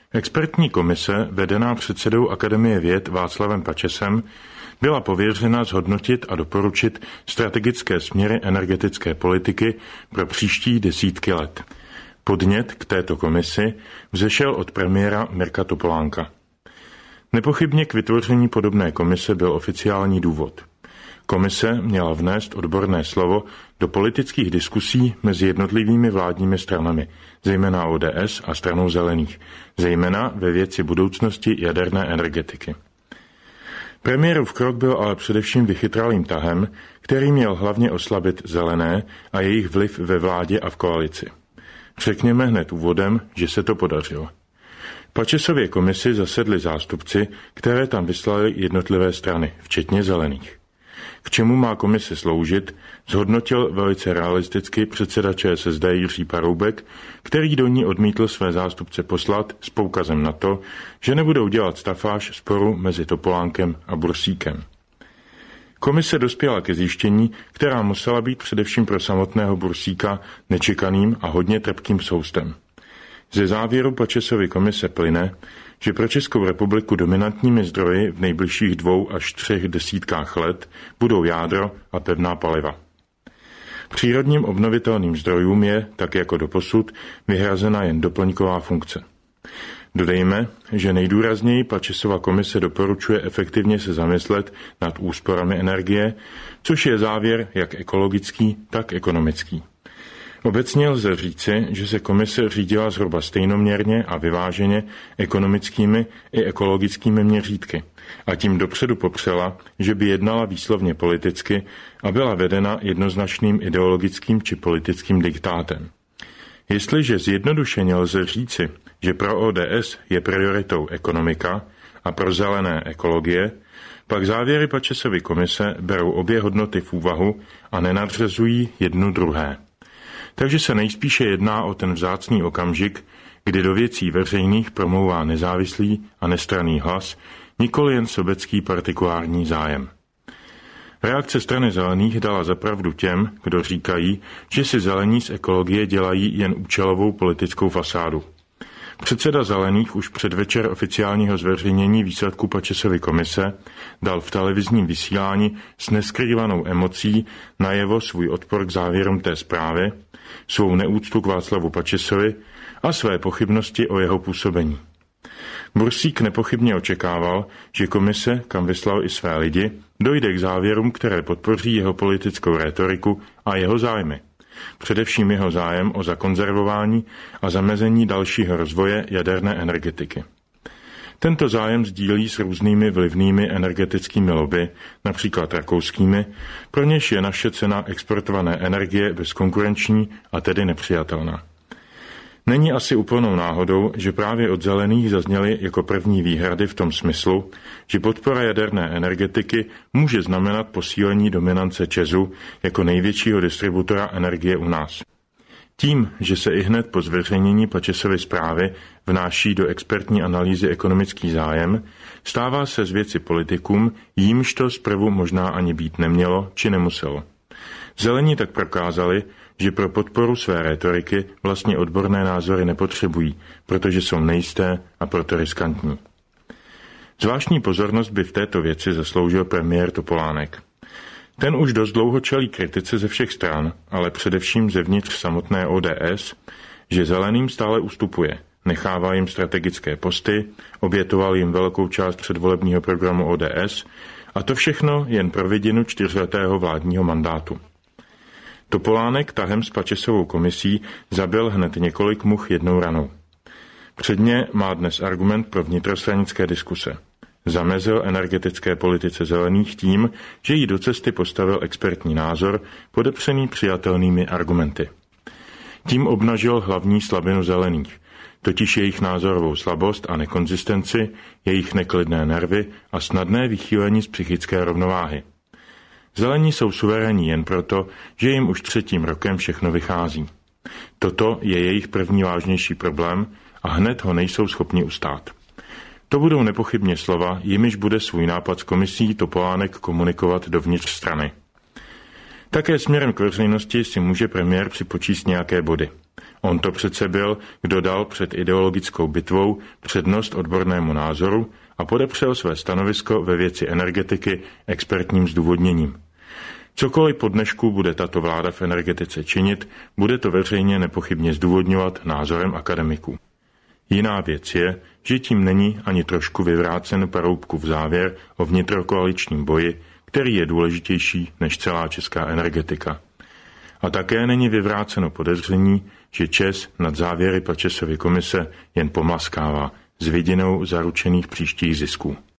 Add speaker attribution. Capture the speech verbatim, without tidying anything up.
Speaker 1: Expertní komise, vedená předsedou Akademie věd Václavem Pačesem, byla pověřena zhodnotit a doporučit strategické směry energetické politiky pro příští desítky let. Podnět k této komisi vzešel od premiéra Mirka Topolánka. Nepochybně k vytvoření podobné komise byl oficiální důvod. Komise měla vnést odborné slovo do politických diskusí mezi jednotlivými vládními stranami, zejména O D S a Stranou zelených, zejména ve věci budoucnosti jaderné energetiky. Premiérův krok byl ale především vychytralým tahem, který měl hlavně oslabit zelené a jejich vliv ve vládě a v koalici. Řekněme hned úvodem, že se to podařilo. Pačesově komisi zasedli zástupci, které tam vyslali jednotlivé strany, včetně zelených. K čemu má komise sloužit, zhodnotil velice realisticky předseda Č S S D Jiří Paroubek, který do ní odmítl své zástupce poslat s poukazem na to, že nebudou dělat stafáž sporu mezi Topolánkem a Bursíkem. Komise dospěla ke zjištění, která musela být především pro samotného Bursíka nečekaným a hodně trpkým soustem. Ze závěru Pačesovy komise plyne, že pro Českou republiku dominantními zdroji v nejbližších dvou až třech desítkách let budou jádro a pevná paliva. Přírodním obnovitelným zdrojům je, tak jako doposud, vyhrazena jen doplňková funkce. Dodejme, že nejdůrazněji Pačesova komise doporučuje efektivně se zamyslet nad úsporami energie, což je závěr jak ekologický, tak ekonomický. Obecně lze říci, že se komise řídila zhruba stejnoměrně a vyváženě ekonomickými i ekologickými měřítky a tím dopředu popřela, že by jednala výslovně politicky a byla vedena jednoznačným ideologickým či politickým diktátem. Jestliže zjednodušeně lze říci, že pro O D S je prioritou ekonomika a pro zelené ekologie, pak závěry Pačesovy komise berou obě hodnoty v úvahu a nenadřezují jednu druhé. Takže se nejspíše jedná o ten vzácný okamžik, kdy do věcí veřejných promlouvá nezávislý a nestranný hlas, nikoli jen sobecký partikulární zájem. Reakce strany zelených dala zapravdu těm, kdo říkají, že si zelení z ekologie dělají jen účelovou politickou fasádu. Předseda zelených už předvečer oficiálního zveřejnění výsledků Pačesovy komise dal v televizním vysílání s neskrývanou emocí najevo svůj odpor k závěrům té zprávy, svou neúctu k Václavu Pačesovi a své pochybnosti o jeho působení. Bursík nepochybně očekával, že komise, kam vyslal i své lidi, dojde k závěrům, které podpoří jeho politickou rétoriku a jeho zájmy. Především jeho zájem o zakonzervování a zamezení dalšího rozvoje jaderné energetiky. Tento zájem sdílí s různými vlivnými energetickými lobby, například rakouskými, pro něž je naše cena exportované energie bezkonkurenční a tedy nepřijatelná. Není asi úplnou náhodou, že právě od zelených zazněly jako první výhrady v tom smyslu, že podpora jaderné energetiky může znamenat posílení dominance ČEZu jako největšího distributora energie u nás. Tím, že se ihned po zveřejnění Pačesovy zprávy vnáší do expertní analýzy ekonomický zájem, stává se z věci politikům, jímž to zprvu možná ani být nemělo či nemuselo. Zelení tak prokázali, že pro podporu své rétoriky vlastně odborné názory nepotřebují, protože jsou nejisté a proto riskantní. Zvláštní pozornost by v této věci zasloužil premiér Topolánek. Ten už dost dlouho čelí kritice ze všech stran, ale především zevnitř samotné O D S, že zeleným stále ustupuje, nechává jim strategické posty, obětoval jim velkou část předvolebního programu O D S a to všechno jen pro vidinu čtyřletého vládního mandátu. Topolánek tahem s Pačesovou komisí zabil hned několik much jednou ranou. Předně má dnes argument pro vnitrostranické diskuse. Zamezil energetické politice zelených tím, že jí do cesty postavil expertní názor, podepřený přijatelnými argumenty. Tím obnažil hlavní slabinu zelených, totiž jejich názorovou slabost a nekonzistenci, jejich neklidné nervy a snadné vychýlení z psychické rovnováhy. Zelení jsou suverénní jen proto, že jim už třetím rokem všechno vychází. Toto je jejich první vážnější problém a hned ho nejsou schopni ustát. To budou nepochybně slova, jimiž bude svůj nápad s komisí Topolánek komunikovat dovnitř strany. Také směrem k veřejnosti si může premiér připočíst nějaké body. On to přece byl, kdo dal před ideologickou bitvou přednost odbornému názoru a podepřel své stanovisko ve věci energetiky expertním zdůvodněním. Cokoliv po dnešku bude tato vláda v energetice činit, bude to veřejně nepochybně zdůvodňovat názorem akademiků. Jiná věc je, že tím není ani trošku vyvrácen Paroubkův závěr o vnitrokoaličním boji, který je důležitější než celá česká energetika. A také není vyvráceno podezření, že ČEZ nad závěry Pačesovy komise jen pomlaskává s vidinou zaručených příštích zisků.